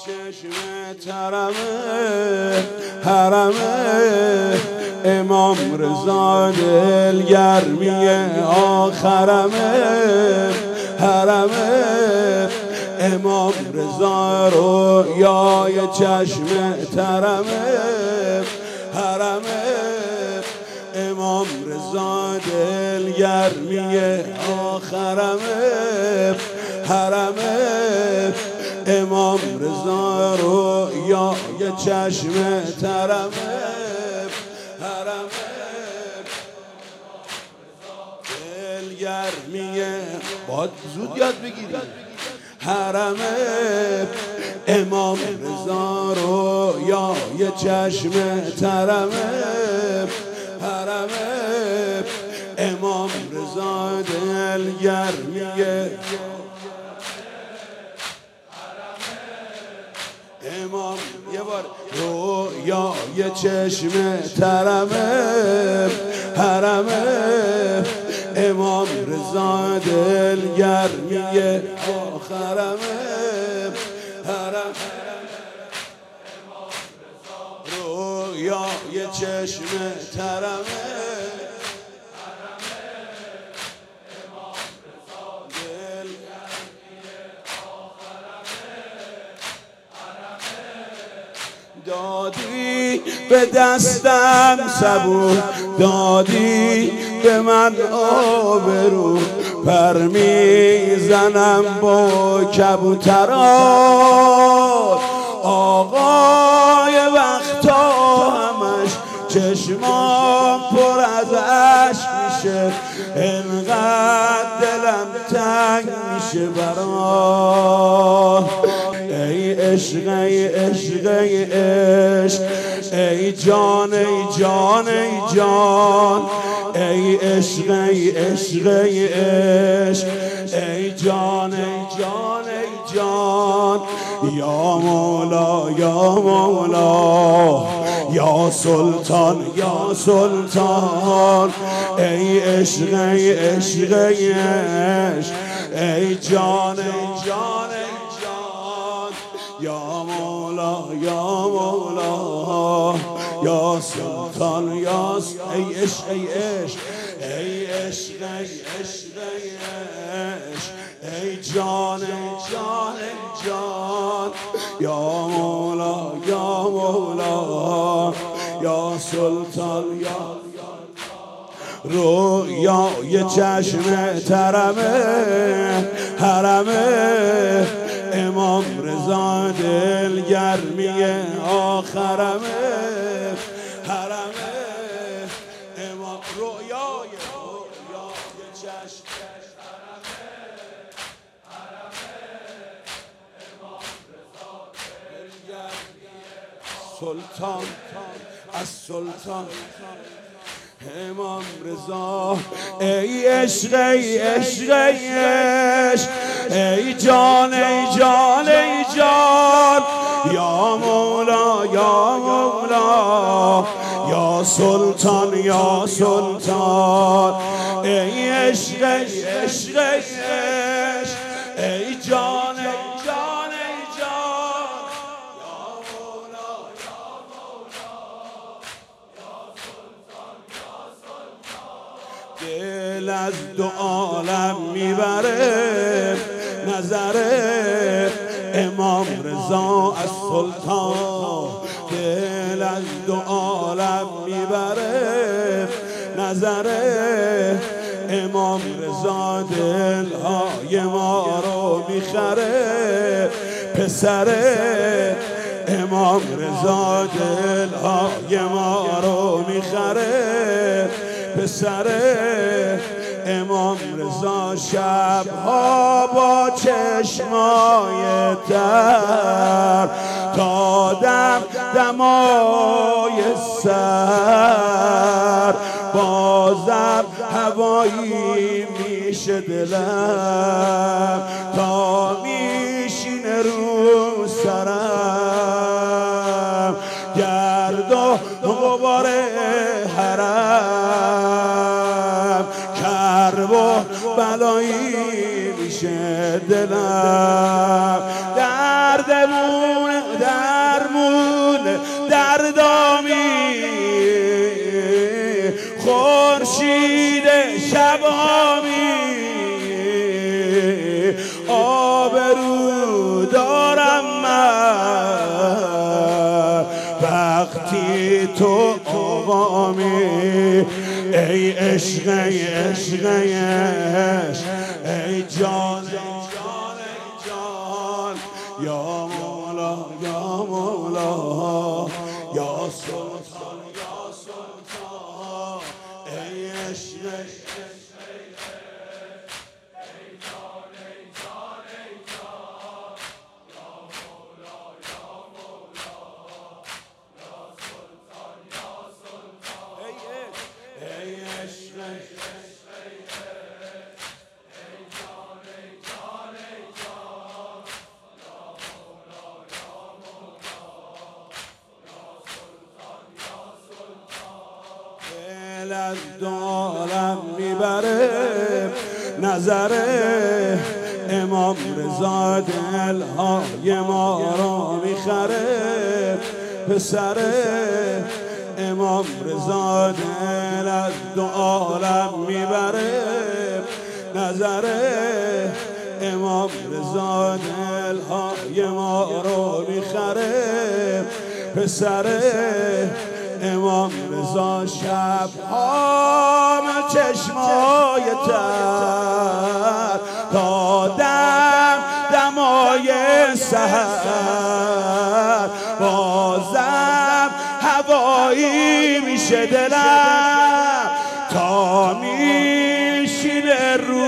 چشم ترمه حرمه امام رضا دلگرمی آخرمه حرمه امام رضا رویای چشم ترمه حرمه امام رضا دلگرمی آخرمه حرمه امام رضا رویای چشم ترمه حرمه دلگرمی باید زود یاد بگیری حرمه امام رضا رویای چشم ترمه حرمه امام رضا دلگرمی امام یه بار رویای چشم ترمه حرمه امام رضا دلگرمی آخرمه حرمه رویای چشم ترمه دادی به دستم صبور دادی به من آبرو پر میزنم با کبوتران آقای وقتا همش چشمام پر از عشق میشه انقدر دلم تنگ میشه برات ای عشق ای عشق ای عشق ای جان ای جان ای جان ای عشق ای عشق ای عشق ای جان ای جان ای جان یا مولا یا مولا یا سلطان یا سلطان ای عشق ای عشق ای عشق ای جان ای جان ای جان یا مولا یا مولا یا سلطان یا ای عشق ای عشق ای عشق ای عشق ای عشق ای جان ای جان ای جان یا مولا یا مولا یا سلطان یا رویای چشم ترمه حرمه امام رضا دلگرمی آخرمه حرمه امام رویای چشم سلطان از سلطان امام رضا ای عشق ای عشق ای عشق ای جان ای جان ای جان یا مولا یا مولا یا سلطان یا سلطان ای عشق ای عشق ای عشق ای جان ای جان ای جان یا مولا یا مولا یا سلطان یا سلطان دل از دو عالم میبره نظره امام رضا از سلطان دل از دو عالم میبره نظره امام رضا دلهای ما رو میخره پسره امام رضا دلهای ما رو میخره پسره امام رضا شبها با چشمای تر تا دمای سر بازم هوایی میشه دلم تا میشینه رو سرم گرد و غبار حرم کرب و بلایی میشه دلم. دردمون درمون دردامی خورشید شبامی آبرو دارم من وقتی تو آوامی. ای عشق ای عشق ای عشق ای جان ای جان ای جان یا مولا یا مولا یا سلطان یا سلطان ای عشق ای عشق ای جان ای جان ای جان یا مولا یا مولا یا سلطان یا سلطان ای عشق ای جان ای جان ای جان یا مولا یا مولا یا سلطان یا سلطان. دل از دارم میبره نظر امام رضا دلهای ما را میخره. پسر امام رضا دل از دو عالم میبره نظر امام رضا دلهای ما رو میخره. پسر امام رضا شبها من چشمای تر تا دمای سحر بازم هوایی میشه دلم تا میشینه رو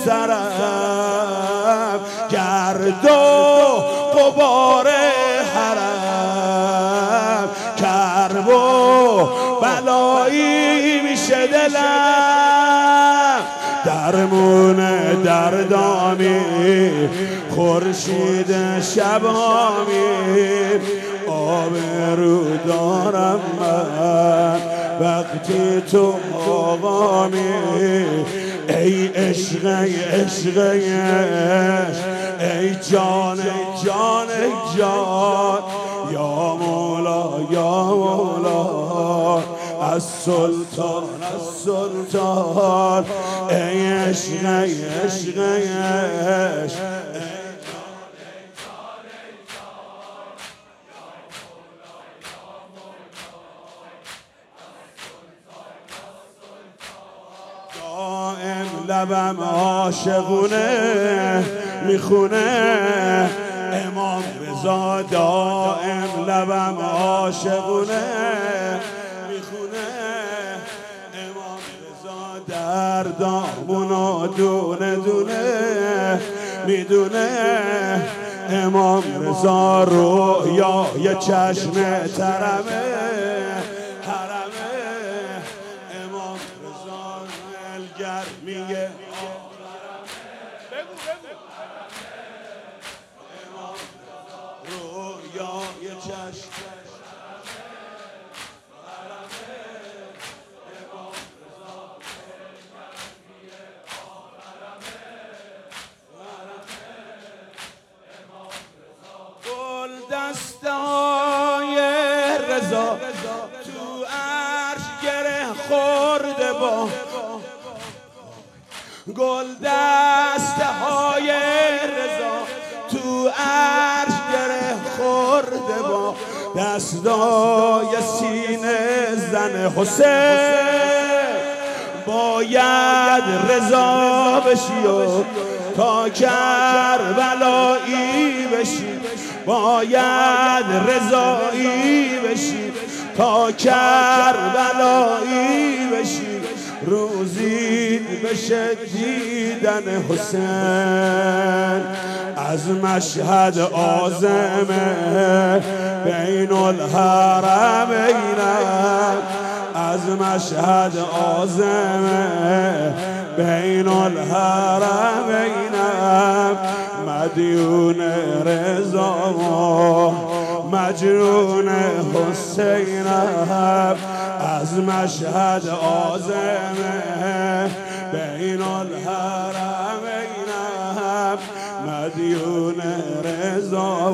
سرم گرد و غبار حرم کرب و بلایی میشه دلم. درمون دردامی خورشید شبامی آبرو دارم من وقتی تو آقامی. ای عشق ای عشق ای عشق ای جان ای جان ای جان یا مولا یا مولا از سلطان از سلطان ای عشق ای عشق ای عشق لبم عاشقونه میخونه امام رضا دائم لبم عاشقونه میخونه امام رضا دردامونو دونه دونه میدونه امام رضا رویای چشم ترمه گرمیه رویای چشم گل دسته های رضا تو عرش گره خورده با گل دسته های رضا تو عرش گره خورده با دستای سینه زن حسین باید رضا بشی و تا کربلایی بشی باید رضایی بشی تا کربلایی بشی روزی بشه دیدن حسین از مشهد عازمه بین الحرمین از مشهد عازمه بین الحرمین مدیون رضا مجنون حسینم از مشهد عازمه بین مدیون رضا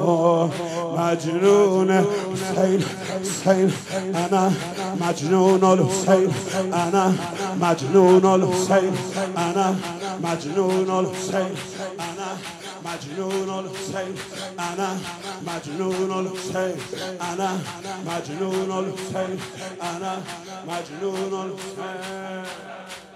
مجنون حسین حسین انا مجنون الحسین انا مجنون الحسین انا مجنون الحسین انا مجنون الحسین انا مجنون الحسین انا مجنون الحسین انا مجنون الحسین